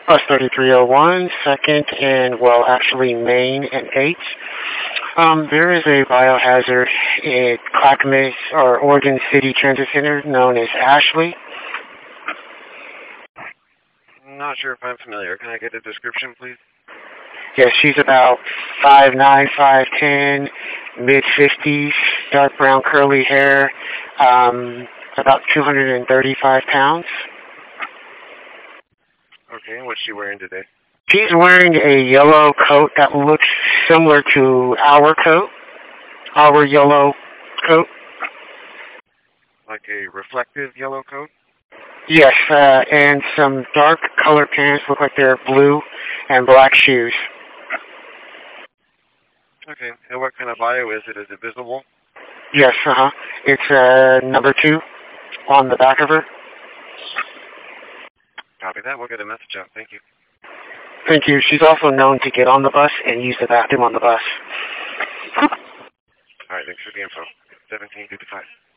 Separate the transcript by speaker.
Speaker 1: Bus 3301, 2nd and, well, actually Main and 8th. There is a biohazard at Clackamas or Oregon City Transit Center known as Ashley.
Speaker 2: I'm not sure if I'm familiar. Can I get a description, please?
Speaker 1: Yes, she's about 5'9", 5'10", mid-50s, dark brown curly hair, about 235 pounds.
Speaker 2: Okay, what's she wearing today?
Speaker 1: She's wearing a yellow coat that looks similar to our coat, our yellow coat.
Speaker 2: Like a reflective yellow coat?
Speaker 1: Yes, and some dark colored pants look like they're blue, and black shoes.
Speaker 2: Okay, and what kind of bio is it? Is it visible?
Speaker 1: Yes, It's number 2 on the back of her.
Speaker 2: Copy that. We'll get a message out. Thank you.
Speaker 1: Thank you. She's also known to get on the bus and use the bathroom on the bus.
Speaker 2: All right, thanks for the info. 1755.